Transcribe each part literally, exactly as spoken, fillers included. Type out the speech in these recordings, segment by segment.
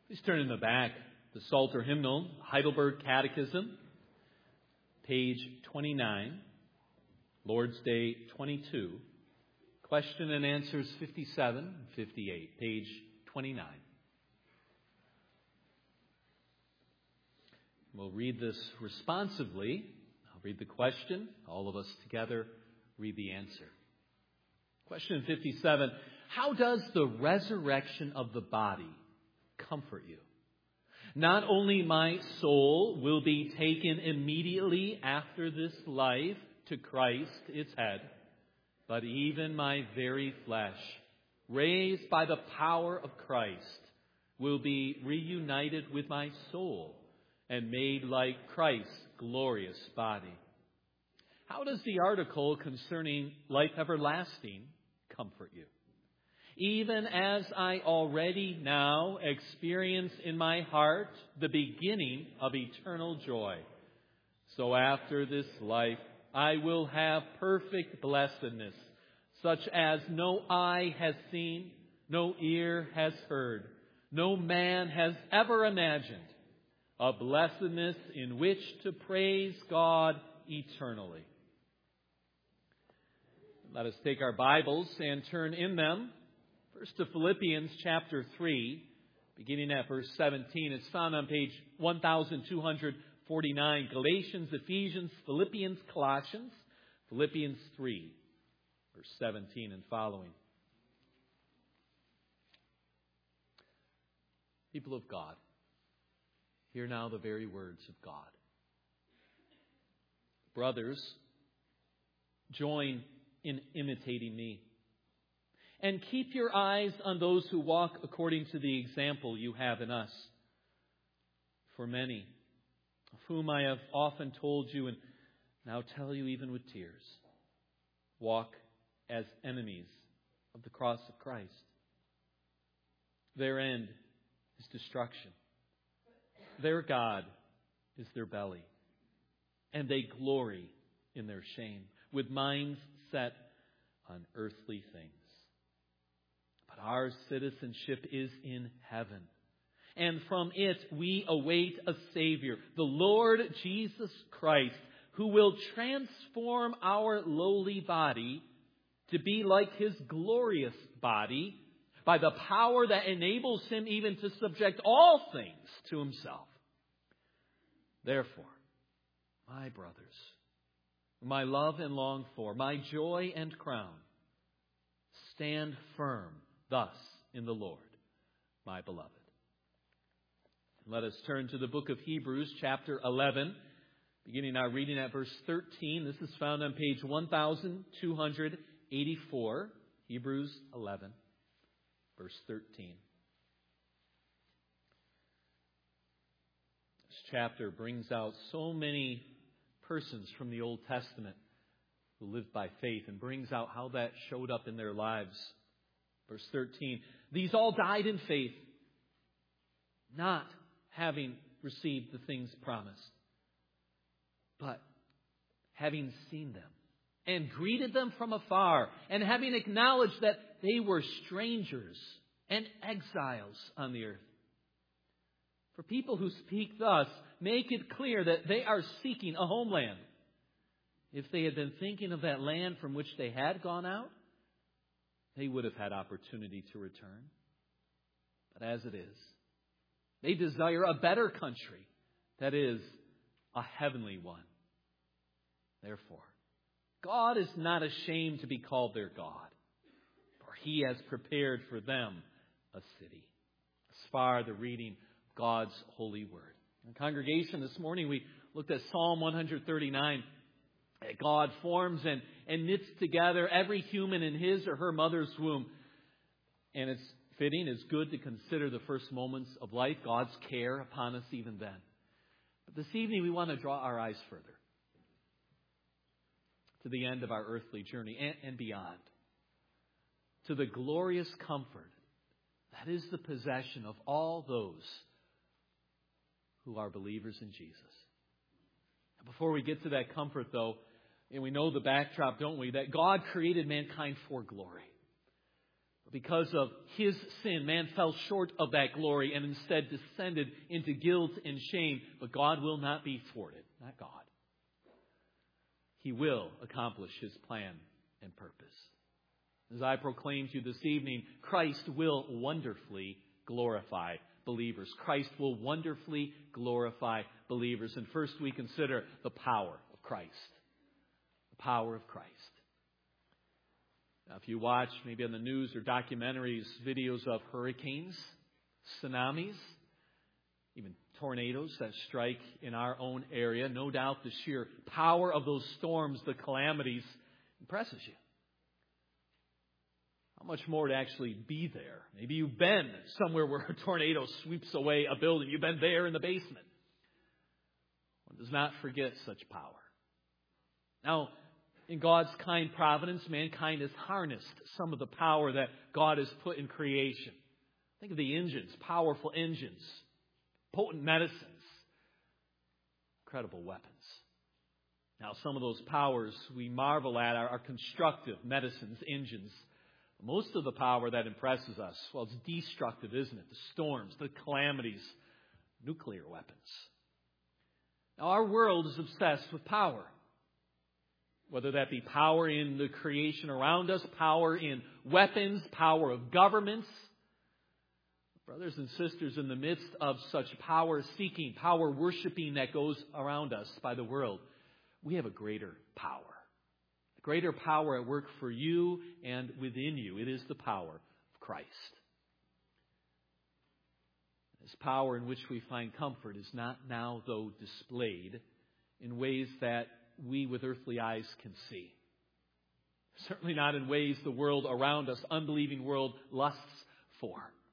Please turn in the back, the Psalter Hymnal, Heidelberg Catechism, page twenty-nine, Lord's Day twenty-two, question and answers fifty-seven and fifty-eight, page twenty-nine. We'll read this responsively. I'll read the question. All of us together read the answer. Question fifty-seven. How does the resurrection of the body comfort you? Not only my soul will be taken immediately after this life to Christ, its head, but even my very flesh, raised by the power of Christ, will be reunited with my soul and made like Christ's glorious body. How does the article concerning life everlasting comfort you? Even as I already now experience in my heart the beginning of eternal joy, so after this life I will have perfect blessedness, such as no eye has seen, no ear has heard, no man has ever imagined, a blessedness in which to praise God eternally. Let us take our Bibles and turn in them first to Philippians chapter three, beginning at verse seventeen. It's found on page twelve forty-nine. Galatians, Ephesians, Philippians, Colossians, Philippians three, verse seventeen and following. People of God, hear now the very words of God. Brothers, join in imitating me. And keep your eyes on those who walk according to the example you have in us. For many, of whom I have often told you and now tell you even with tears, walk as enemies of the cross of Christ. Their end is destruction. Their God is their belly. And they glory in their shame, with minds set on earthly things. But our citizenship is in heaven, and from it we await a Savior, the Lord Jesus Christ, who will transform our lowly body to be like His glorious body by the power that enables Him even to subject all things to Himself. Therefore, my brothers, whom I love and long for, my joy and crown, stand firm thus in the Lord, my beloved. Let us turn to the book of Hebrews, chapter eleven, beginning our reading at verse thirteen. This is found on page twelve eighty-four, Hebrews eleven, verse thirteen. This chapter brings out so many persons from the Old Testament who lived by faith and brings out how that showed up in their lives. Verse thirteen, these all died in faith, not having received the things promised, but having seen them and greeted them from afar, and having acknowledged that they were strangers and exiles on the earth. For people who speak thus make it clear that they are seeking a homeland. If they had been thinking of that land from which they had gone out, they would have had opportunity to return. But as it is, they desire a better country, that is, a heavenly one. Therefore, God is not ashamed to be called their God, for He has prepared for them a city. As far the reading of God's holy word. In congregation this morning, we looked at Psalm one thirty-nine. God forms and, and knits together every human in his or her mother's womb. And it's fitting, it's good to consider the first moments of life, God's care upon us even then. But this evening we want to draw our eyes further to the end of our earthly journey and, and beyond. To the glorious comfort that is the possession of all those who are believers in Jesus. Before we get to that comfort, though, and we know the backdrop, don't we, that God created mankind for glory. Because of his sin, man fell short of that glory and instead descended into guilt and shame. But God will not be thwarted. Not God. He will accomplish his plan and purpose. As I proclaim to you this evening, Christ will wonderfully glorify believers. Christ will wonderfully glorify believers. And first we consider the power of Christ. The power of Christ. Now, if you watch maybe on the news or documentaries videos of hurricanes, tsunamis, even tornadoes that strike in our own area, no doubt the sheer power of those storms, the calamities, impresses you. How much more to actually be there? Maybe you've been somewhere where a tornado sweeps away a building. You've been there in the basement. One does not forget such power. Now, in God's kind providence, mankind has harnessed some of the power that God has put in creation. Think of the engines, powerful engines, potent medicines, incredible weapons. Now, some of those powers we marvel at are, are constructive medicines, engines. Most of the power that impresses us, well, it's destructive, isn't it? The storms, the calamities, nuclear weapons. Now, our world is obsessed with power. Whether that be power in the creation around us, power in weapons, power of governments. Brothers and sisters, in the midst of such power-seeking, power-worshiping that goes around us by the world, we have a greater power. A greater power at work for you and within you. It is the power of Christ. This power in which we find comfort is not now, though, displayed in ways that we with earthly eyes can see. Certainly not in ways the world around us, unbelieving world, lusts for.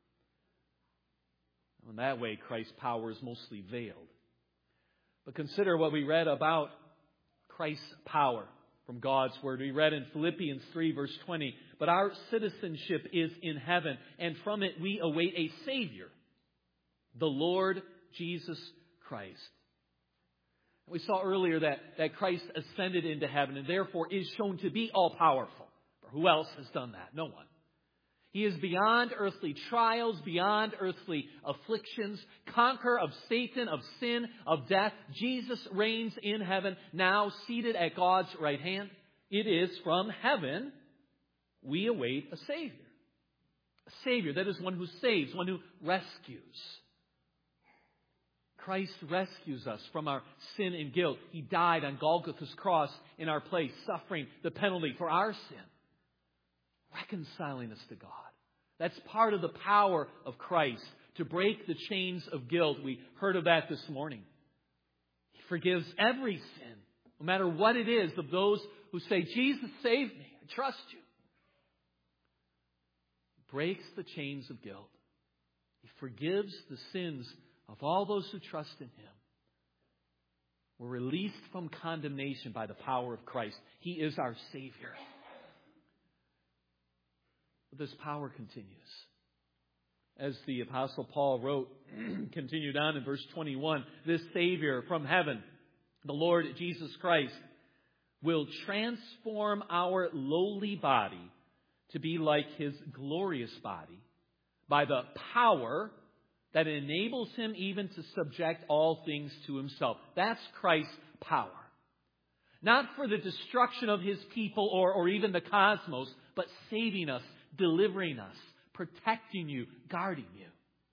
In that way, Christ's power is mostly veiled. But consider what we read about Christ's power from God's Word. We read in Philippians three, verse twenty, "But our citizenship is in heaven, and from it we await a Savior, the Lord Jesus Christ." We saw earlier that, that Christ ascended into heaven and therefore is shown to be all-powerful. For who else has done that? No one. He is beyond earthly trials, beyond earthly afflictions, conqueror of Satan, of sin, of death. Jesus reigns in heaven, now seated at God's right hand. It is from heaven we await a Savior. A Savior, that is one who saves, one who rescues. Christ rescues us from our sin and guilt. He died on Golgotha's cross in our place, suffering the penalty for our sin, reconciling us to God. That's part of the power of Christ, to break the chains of guilt. We heard of that this morning. He forgives every sin, no matter what it is, of those who say, "Jesus, save me. I trust you." He breaks the chains of guilt. He forgives the sins of all those who trust in Him. We're released from condemnation by the power of Christ. He is our Savior. But this power continues. As the Apostle Paul wrote, continued on in verse twenty-one, this Savior from heaven, the Lord Jesus Christ, will transform our lowly body to be like His glorious body by the power that enables Him even to subject all things to Himself. That's Christ's power. Not for the destruction of His people or, or even the cosmos, but saving us, delivering us, protecting you, guarding you.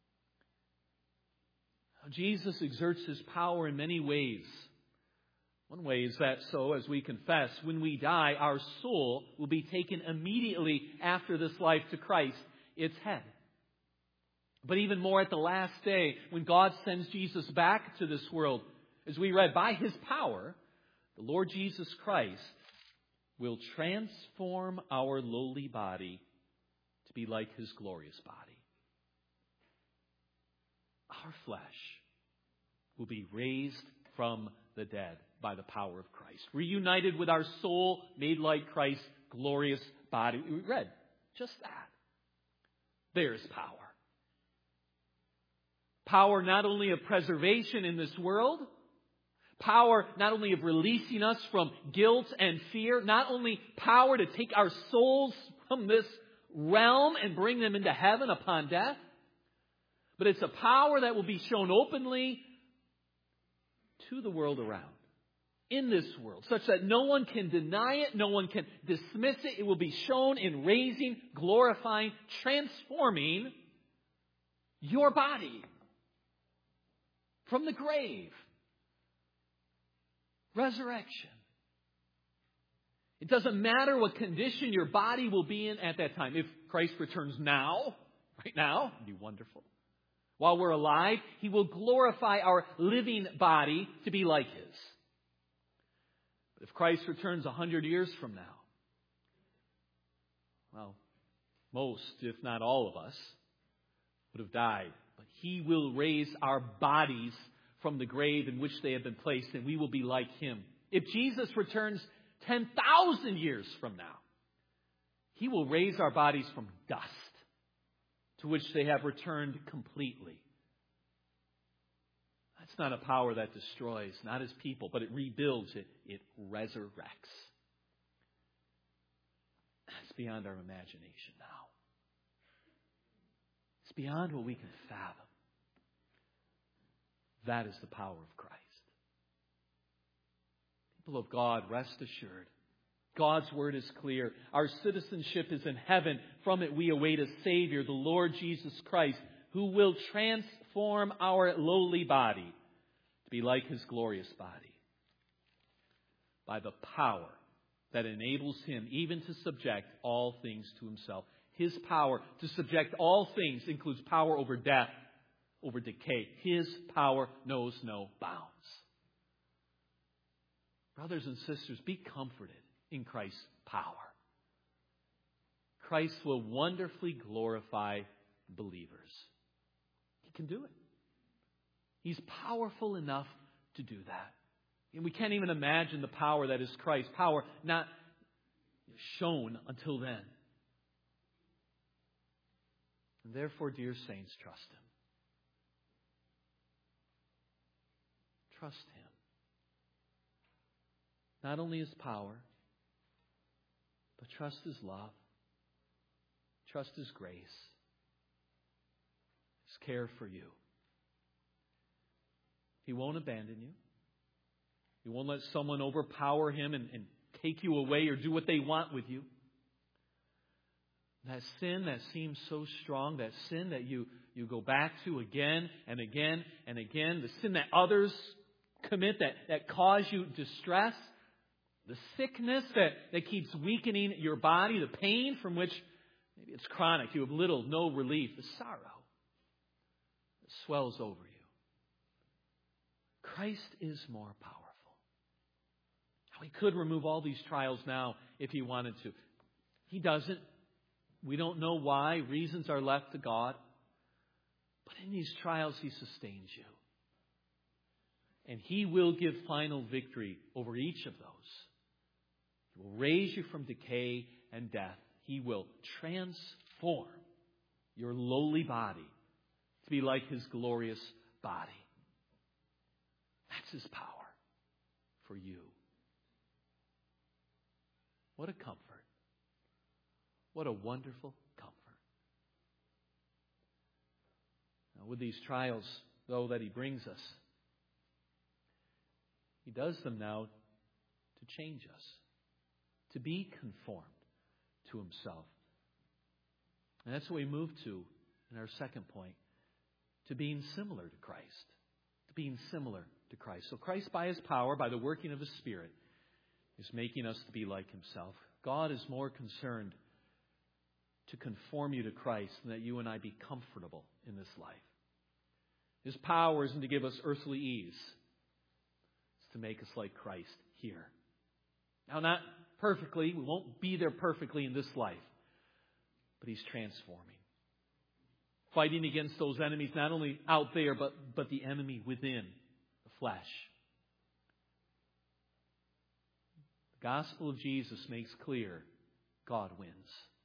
Now, Jesus exerts His power in many ways. One way is that so, as we confess, when we die, our soul will be taken immediately after this life to Christ, its head. But even more at the last day, when God sends Jesus back to this world, as we read, by His power, the Lord Jesus Christ will transform our lowly body to be like His glorious body. Our flesh will be raised from the dead by the power of Christ. Reunited with our soul, made like Christ's glorious body. We read just that. There's power. Power not only of preservation in this world, power not only of releasing us from guilt and fear, not only power to take our souls from this realm and bring them into heaven upon death. But it's a power that will be shown openly to the world around, in this world, such that no one can deny it, no one can dismiss it. It will be shown in raising, glorifying, transforming your body from the grave. Resurrection. It doesn't matter what condition your body will be in at that time. If Christ returns now, right now, it'd be wonderful. While we're alive, He will glorify our living body to be like His. But if Christ returns a hundred years from now, well, most, if not all of us, would have died. But He will raise our bodies from the grave in which they have been placed, and we will be like Him. If Jesus returns ten thousand years from now, He will raise our bodies from dust, to which they have returned completely. That's not a power that destroys, not His people, but it rebuilds, it, it resurrects. That's beyond our imagination now. It's beyond what we can fathom. That is the power of Christ. People of God, rest assured. God's word is clear. Our citizenship is in heaven. From it we await a Savior, the Lord Jesus Christ, who will transform our lowly body to be like His glorious body by the power that enables Him even to subject all things to Himself. His power to subject all things includes power over death, over decay. His power knows no bounds. Brothers and sisters, be comforted in Christ's power. Christ will wonderfully glorify believers. He can do it. He's powerful enough to do that. And we can't even imagine the power that is Christ's power, not shown until then. And therefore, dear saints, trust Him. Trust Him. Not only His power, but trust His love. Trust His grace. His care for you. He won't abandon you. He won't let someone overpower Him and, and take you away or do what they want with you. That sin that seems so strong, that sin that you, you go back to again and again and again, the sin that others commit that, that cause you distress, the sickness that, that keeps weakening your body, the pain from which maybe it's chronic, you have little, no relief, the sorrow that swells over you. Christ is more powerful. He could remove all these trials now if He wanted to. He doesn't. We don't know why. Reasons are left to God. But in these trials, He sustains you. And He will give final victory over each of those. He will raise you from decay and death. He will transform your lowly body to be like His glorious body. That's His power for you. What a comfort. What a wonderful comfort. Now, with these trials, though, that He brings us, He does them now to change us, to be conformed to Himself. And that's what we move to in our second point, to being similar to Christ. To being similar to Christ. So Christ, by His power, by the working of His Spirit, is making us to be like Himself. God is more concerned to conform you to Christ than that you and I be comfortable in this life. His power isn't to give us earthly ease. It's to make us like Christ here. Now, not perfectly. We won't be there perfectly in this life. But He's transforming. Fighting against those enemies, not only out there, but, but the enemy within, the flesh. The gospel of Jesus makes clear God wins.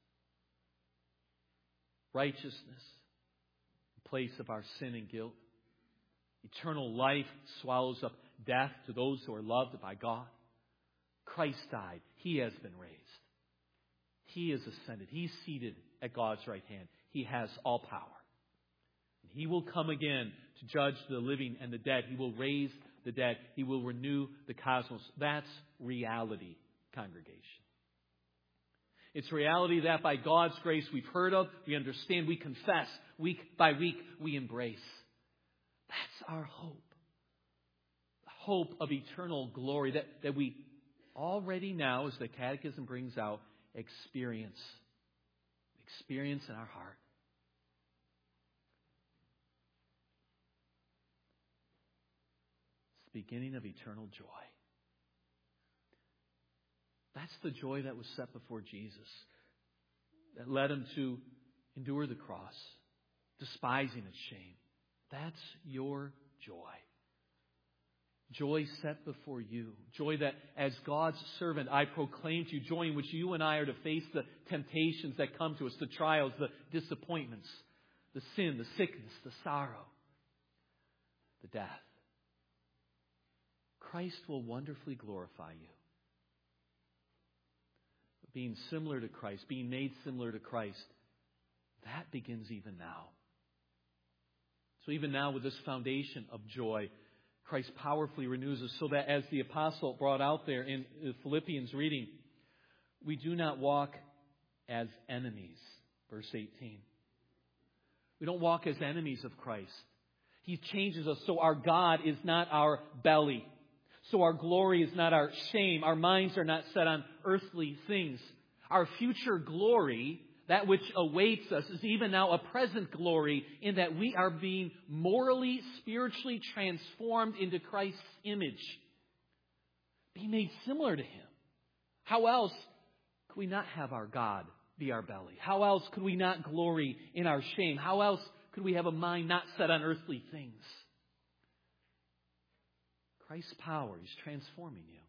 Righteousness in place of our sin and guilt. Eternal life swallows up death to those who are loved by God. Christ died. He has been raised. He is ascended. He's seated at God's right hand. He has all power. He will come again to judge the living and the dead. He will raise the dead. He will renew the cosmos. That's reality, congregation. It's reality that by God's grace we've heard of, we understand, we confess, week by week we embrace. That's our hope. The hope of eternal glory that, that we already now, as the Catechism brings out, experience. Experience in our heart. It's the beginning of eternal joy. That's the joy that was set before Jesus, that led him to endure the cross, despising its shame. That's your joy. Joy set before you. Joy that as God's servant I proclaim to you. Joy in which you and I are to face the temptations that come to us, the trials, the disappointments, the sin, the sickness, the sorrow, the death. Christ will wonderfully glorify you. Being similar to Christ, being made similar to Christ, that begins even now. So even now with this foundation of joy, Christ powerfully renews us so that as the apostle brought out there in the Philippians reading, we do not walk as enemies. Verse eighteen. We don't walk as enemies of Christ. He changes us so our God is not our belly. So our glory is not our shame. Our minds are not set on earthly things. Our future glory, that which awaits us, is even now a present glory in that we are being morally, spiritually transformed into Christ's image. Being made similar to Him. How else could we not have our God be our belly? How else could we not glory in our shame? How else could we have a mind not set on earthly things? Christ's power is transforming you.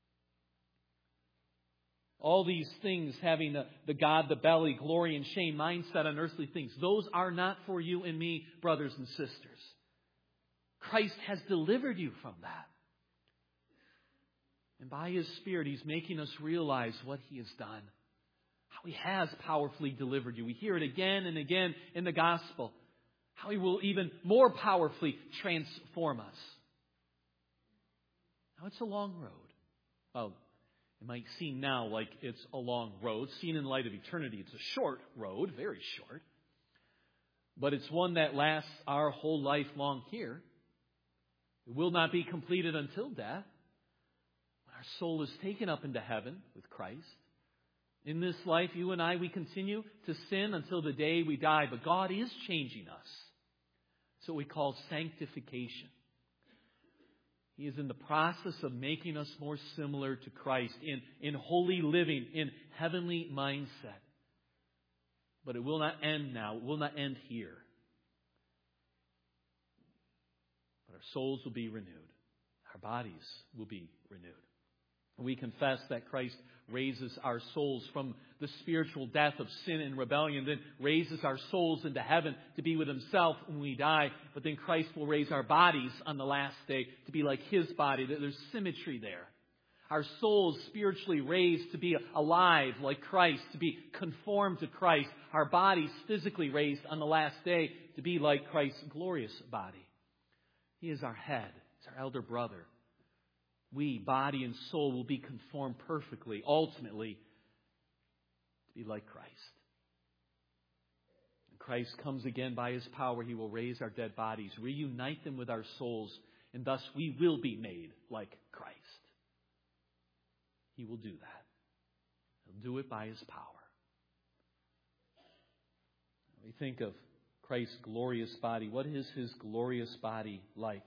All these things, having the, the God, the belly, glory and shame, mindset on earthly things, those are not for you and me, brothers and sisters. Christ has delivered you from that. And by His Spirit, He's making us realize what He has done. How He has powerfully delivered you. We hear it again and again in the gospel. How He will even more powerfully transform us. Now, it's a long road. Well, it might seem now like it's a long road. Seen in light of eternity, it's a short road, very short. But it's one that lasts our whole life long here. It will not be completed until death. When our soul is taken up into heaven with Christ. In this life, you and I, we continue to sin until the day we die. But God is changing us. It's what we call sanctification. He is in the process of making us more similar to Christ in, in holy living, in heavenly mindset. But it will not end now. It will not end here. But our souls will be renewed. Our bodies will be renewed. We confess that Christ raises our souls from the spiritual death of sin and rebellion, then raises our souls into heaven to be with Himself when we die. But then Christ will raise our bodies on the last day to be like His body. There's symmetry there. Our souls spiritually raised to be alive like Christ, to be conformed to Christ. Our bodies physically raised on the last day to be like Christ's glorious body. He is our head. He's our elder brother. We, body and soul, will be conformed perfectly, ultimately, to be like Christ. When Christ comes again by His power, He will raise our dead bodies, reunite them with our souls, and thus we will be made like Christ. He will do that. He'll do it by His power. We think of Christ's glorious body. What is His glorious body like?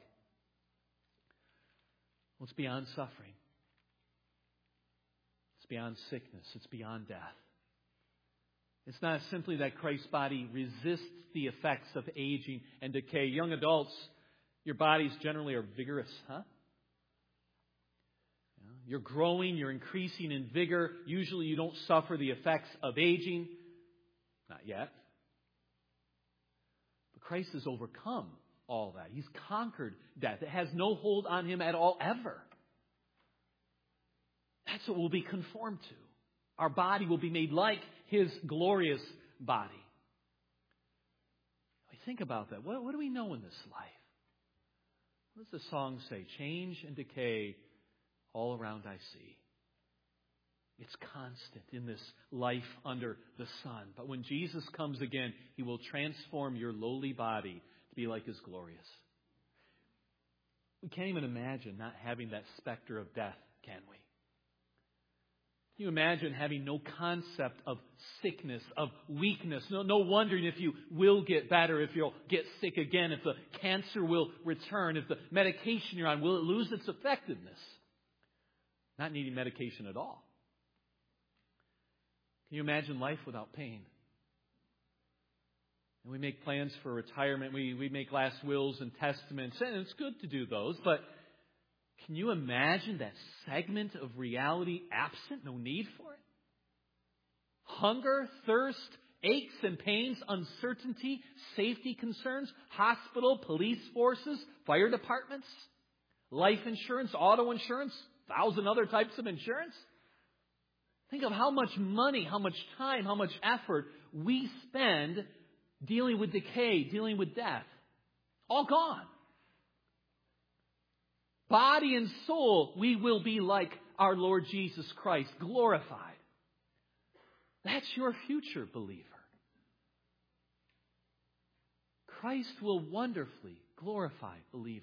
Well, it's beyond suffering. It's beyond sickness. It's beyond death. It's not simply that Christ's body resists the effects of aging and decay. Young adults, your bodies generally are vigorous, huh? You're growing, you're increasing in vigor. Usually you don't suffer the effects of aging. Not yet. But Christ has overcome all that. He's conquered death. It has no hold on Him at all, ever. That's what we'll be conformed to. Our body will be made like His glorious body. We think about that. What, what do we know in this life? What does the song say? Change and decay all around I see. It's constant in this life under the sun. But when Jesus comes again, He will transform your lowly body to be like His glorious. We can't even imagine not having that specter of death, can we? Can you imagine having no concept of sickness, of weakness? No, no wondering if you will get better, if you'll get sick again, if the cancer will return, if the medication you're on, will it lose its effectiveness? Not needing medication at all. Can you imagine life without pain? And we make plans for retirement. We, we make last wills and testaments, and it's good to do those, but can you imagine that segment of reality absent? No need for it? Hunger, thirst, aches and pains, uncertainty, safety concerns, hospital, police forces, fire departments, life insurance, auto insurance, thousand other types of insurance. Think of how much money, how much time, how much effort we spend dealing with decay, dealing with death. All gone. Body and soul, we will be like our Lord Jesus Christ, glorified. That's your future, believer. Christ will wonderfully glorify believers.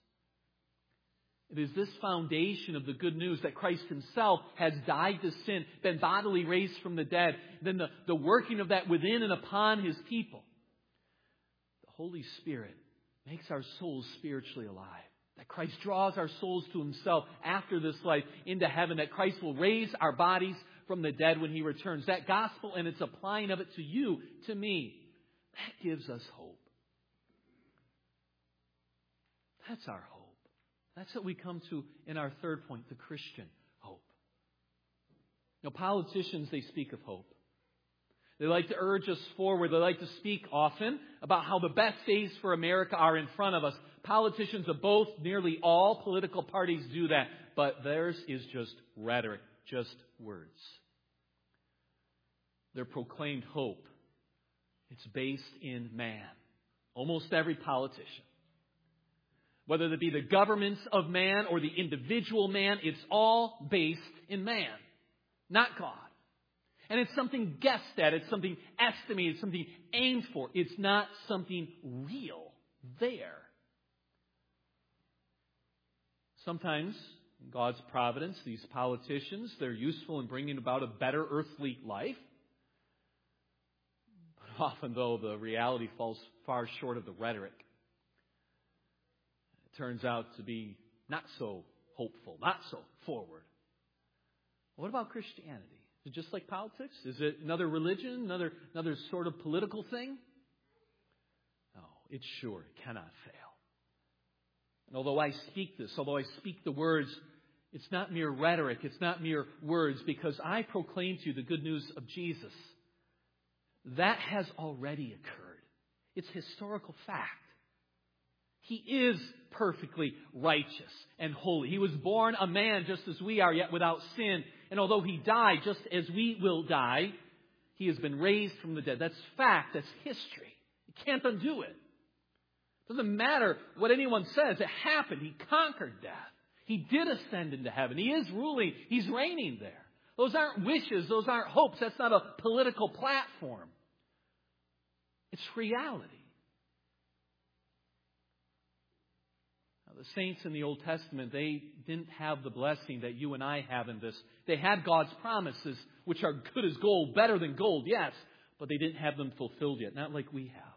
It is this foundation of the good news that Christ Himself has died to sin, been bodily raised from the dead, then the, the working of that within and upon His people. The Holy Spirit makes our souls spiritually alive. That Christ draws our souls to Himself after this life into heaven. That Christ will raise our bodies from the dead when He returns. That gospel and its applying of it to you, to me, that gives us hope. That's our hope. That's what we come to in our third point, the Christian hope. You know, politicians, they speak of hope. They like to urge us forward. They like to speak often about how the best days for America are in front of us. Politicians of both, nearly all political parties do that. But theirs is just rhetoric, just words. Their proclaimed hope, it's based in man. Almost every politician. Whether it be the governments of man or the individual man, it's all based in man, not God. And it's something guessed at. It's something estimated. It's something aimed for. It's not something real there. Sometimes, in God's providence, these politicians, they're useful in bringing about a better earthly life. But often, though, the reality falls far short of the rhetoric. It turns out to be not so hopeful, not so forward. What about Christianity? Is it just like politics? Is it another religion, another, another sort of political thing? No, it's sure. It cannot fail. And although I speak this, although I speak the words, it's not mere rhetoric. It's not mere words, because I proclaim to you the good news of Jesus. That has already occurred. It's historical fact. He is perfectly righteous and holy. He was born a man just as we are, yet without sin. And although He died just as we will die, He has been raised from the dead. That's fact. That's history. You can't undo it. It doesn't matter what anyone says. It happened. He conquered death. He did ascend into heaven. He is ruling. He's reigning there. Those aren't wishes. Those aren't hopes. That's not a political platform. It's reality. The saints in the Old Testament, they didn't have the blessing that you and I have in this. They had God's promises, which are good as gold, better than gold, yes, but they didn't have them fulfilled yet, not like we have.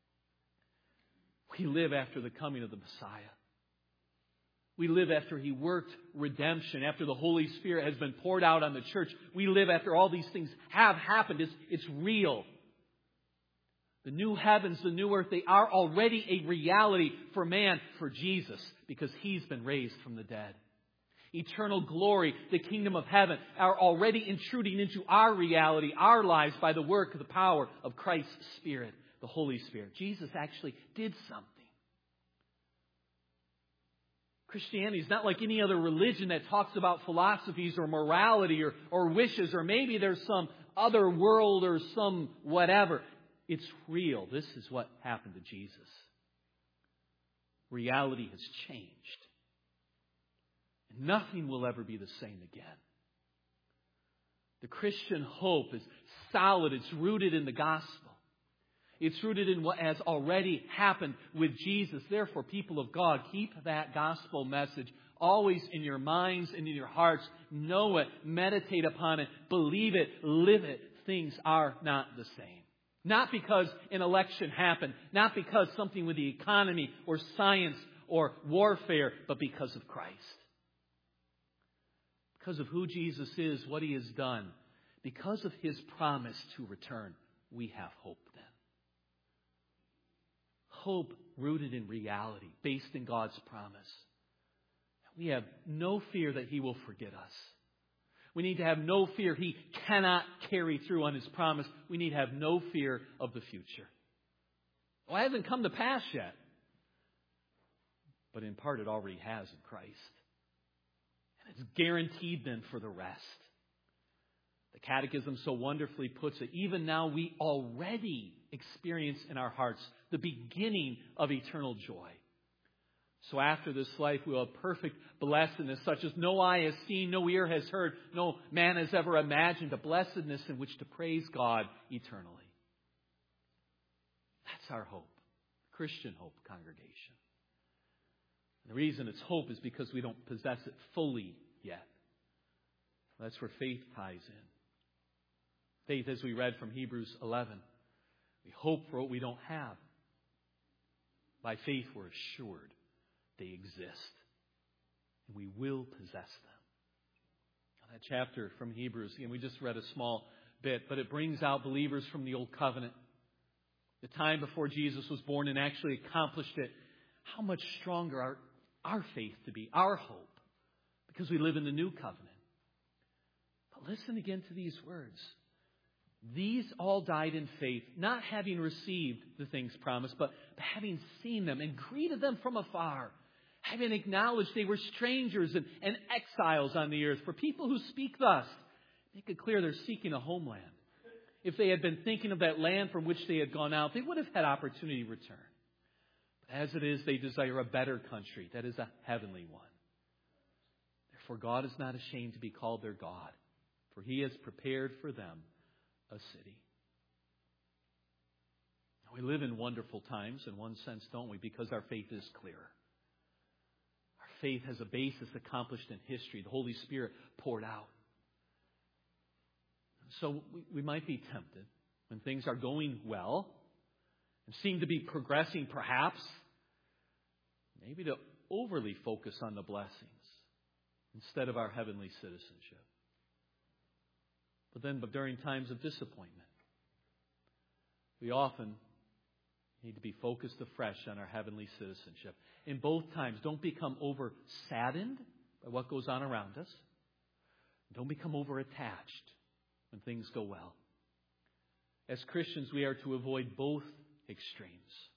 We live after the coming of the Messiah. We live after He worked redemption, after the Holy Spirit has been poured out on the church. We live after all these things have happened. It's, it's real. The new heavens, the new earth, they are already a reality for man, for Jesus, because He's been raised from the dead. Eternal glory, the kingdom of heaven, are already intruding into our reality, our lives, by the work of the power of Christ's Spirit, the Holy Spirit. Jesus actually did something. Christianity is not like any other religion that talks about philosophies or morality or, or wishes, or maybe there's some other world or some whatever. It's real. This is what happened to Jesus. Reality has changed. And nothing will ever be the same again. The Christian hope is solid. It's rooted in the gospel. It's rooted in what has already happened with Jesus. Therefore, people of God, keep that gospel message always in your minds and in your hearts. Know it. Meditate upon it. Believe it. Live it. Things are not the same. Not because an election happened. Not because something with the economy or science or warfare. But because of Christ. Because of who Jesus is, what He has done. Because of His promise to return, we have hope then. Hope rooted in reality, based in God's promise. We have no fear that He will forget us. We need to have no fear He cannot carry through on His promise. We need to have no fear of the future. Well, it hasn't come to pass yet. But in part it already has in Christ. And it's guaranteed then for the rest. The Catechism so wonderfully puts it, even now we already experience in our hearts the beginning of eternal joy. So after this life we will have perfect blessedness, such as no eye has seen, no ear has heard, no man has ever imagined, a blessedness in which to praise God eternally. That's our hope, Christian hope, congregation. And the reason it's hope is because we don't possess it fully yet. That's where faith ties in. Faith, as we read from Hebrews eleven, we hope for what we don't have. By faith we're assured they exist. And we will possess them. That chapter from Hebrews, again, we just read a small bit, but it brings out believers from the Old Covenant. The time before Jesus was born and actually accomplished it. How much stronger our, our faith to be, our hope, because we live in the New Covenant. But listen again to these words. These all died in faith, not having received the things promised, but having seen them and greeted them from afar, having acknowledged they were strangers and, and exiles on the earth. For people who speak thus, make it clear they're seeking a homeland. If they had been thinking of that land from which they had gone out, they would have had opportunity to return. But as it is, they desire a better country, that is a heavenly one. Therefore, God is not ashamed to be called their God, for He has prepared for them a city. We live in wonderful times in one sense, don't we? Because our faith is clear. Our faith has a basis accomplished in history. The Holy Spirit poured out. So we, we might be tempted when things are going well and seem to be progressing perhaps, maybe to overly focus on the blessings instead of our heavenly citizenship. But then, but during times of disappointment, we often need to be focused afresh on our heavenly citizenship. In both times, don't become over saddened by what goes on around us. Don't become over attached when things go well. As Christians, we are to avoid both extremes.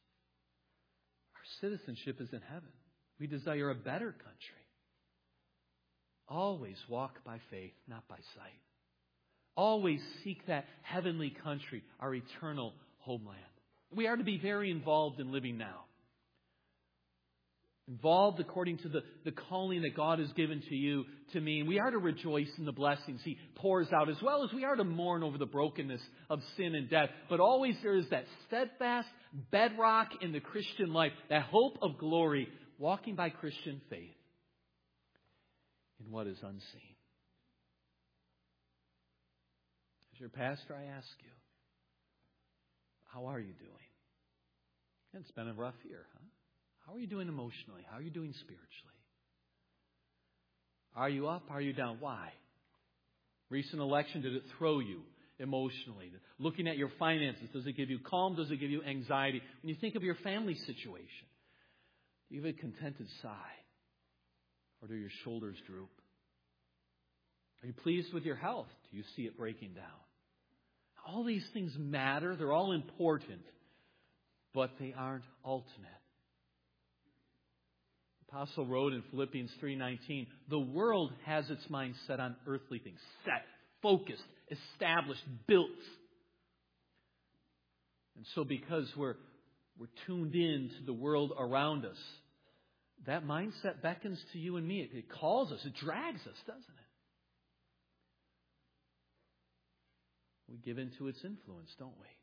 Our citizenship is in heaven. We desire a better country. Always walk by faith, not by sight. Always seek that heavenly country, our eternal homeland. We are to be very involved in living now. Involved according to the, the calling that God has given to you, to me. And we are to rejoice in the blessings He pours out, as well as we are to mourn over the brokenness of sin and death. But always there is that steadfast bedrock in the Christian life, that hope of glory, walking by Christian faith in what is unseen. As your pastor, I ask you, how are you doing? It's been a rough year, huh? How are you doing emotionally? How are you doing spiritually? Are you up? Are you down? Why? Recent election, did it throw you emotionally? Looking at your finances, does it give you calm? Does it give you anxiety? When you think of your family situation, do you have a contented sigh? Or do your shoulders droop? Are you pleased with your health? Do you see it breaking down? All these things matter. They're all important. But they aren't ultimate. The Apostle wrote in Philippians three nineteen, the world has its mind set on earthly things. Set, focused, established, built. And so because we're, we're tuned in to the world around us, that mindset beckons to you and me. It, it calls us, it drags us, doesn't it? We give in to its influence, don't we?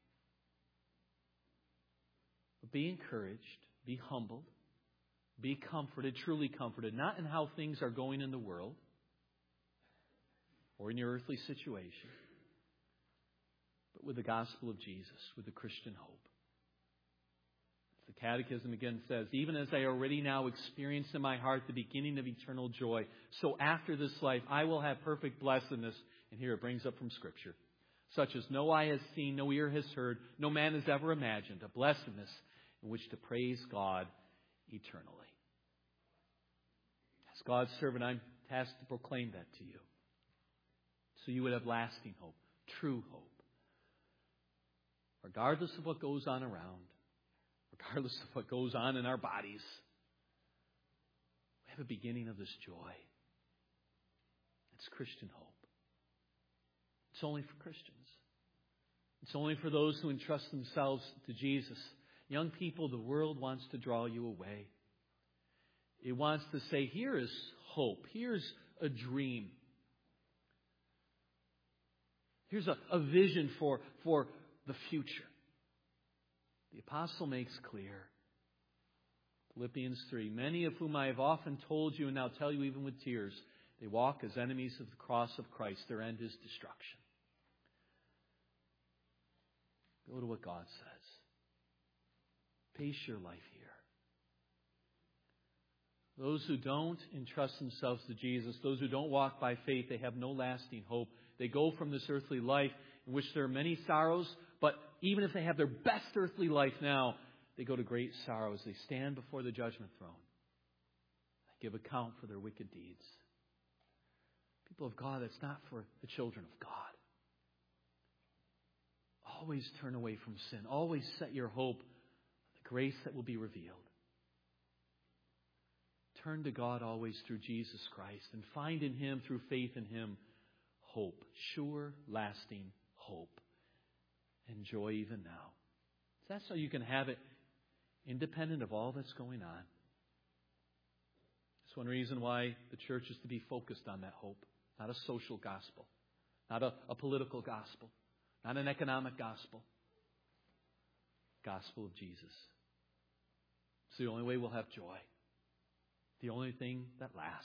But be encouraged, be humbled, be comforted, truly comforted, not in how things are going in the world or in your earthly situation, but with the gospel of Jesus, with the Christian hope. As the Catechism again says, even as I already now experience in my heart the beginning of eternal joy, so after this life I will have perfect blessedness. And here it brings up from Scripture, such as no eye has seen, no ear has heard, no man has ever imagined, a blessedness in which to praise God eternally. As God's servant, I'm tasked to proclaim that to you, so you would have lasting hope, true hope. Regardless of what goes on around, regardless of what goes on in our bodies, we have a beginning of this joy. It's Christian hope. It's only for Christians. It's only for those who entrust themselves to Jesus. Young people, the world wants to draw you away. It wants to say, here is hope. Here's a dream. Here's a, a vision for, for the future. The apostle makes clear, Philippians three, many of whom I have often told you and now tell you even with tears, they walk as enemies of the cross of Christ. Their end is destruction. Go to what God says. Base your life here. Those who don't entrust themselves to Jesus, those who don't walk by faith, they have no lasting hope. They go from this earthly life in which there are many sorrows, but even if they have their best earthly life now, they go to great sorrows. They stand before the judgment throne. They give account for their wicked deeds. People of God, that's not for the children of God. Always turn away from sin. Always set your hope on the grace that will be revealed. Turn to God always through Jesus Christ and find in Him, through faith in Him, hope. Sure, lasting hope. And joy even now. That's how you can have it independent of all that's going on. That's one reason why the church is to be focused on that hope. Not a social gospel. Not a, a political gospel. Not an economic gospel. Gospel of Jesus. It's the only way we'll have joy. The only thing that lasts.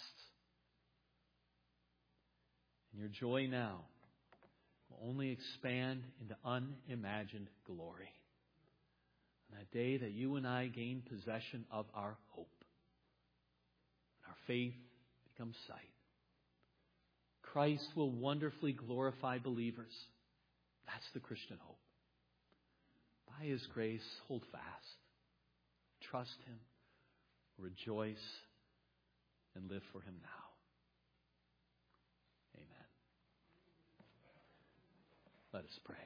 And your joy now will only expand into unimagined glory. On that day that you and I gain possession of our hope. And our faith becomes sight. Christ will wonderfully glorify believers. That's the Christian hope. By His grace, hold fast. Trust Him. Rejoice. And live for Him now. Amen. Let us pray.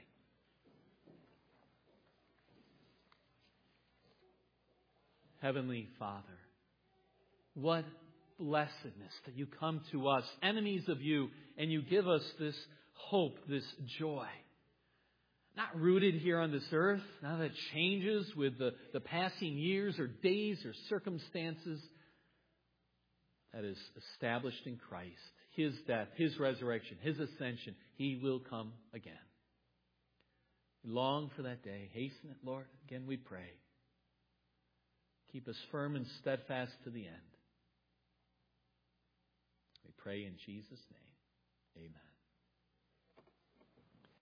Heavenly Father, what blessedness that you come to us, enemies of you, and you give us this hope, this joy. Not rooted here on this earth, now that changes with the, the passing years or days or circumstances. That is established in Christ. His death, His resurrection, His ascension. He will come again. We long for that day. Hasten it, Lord. Again, we pray. Keep us firm and steadfast to the end. We pray in Jesus' name. Amen.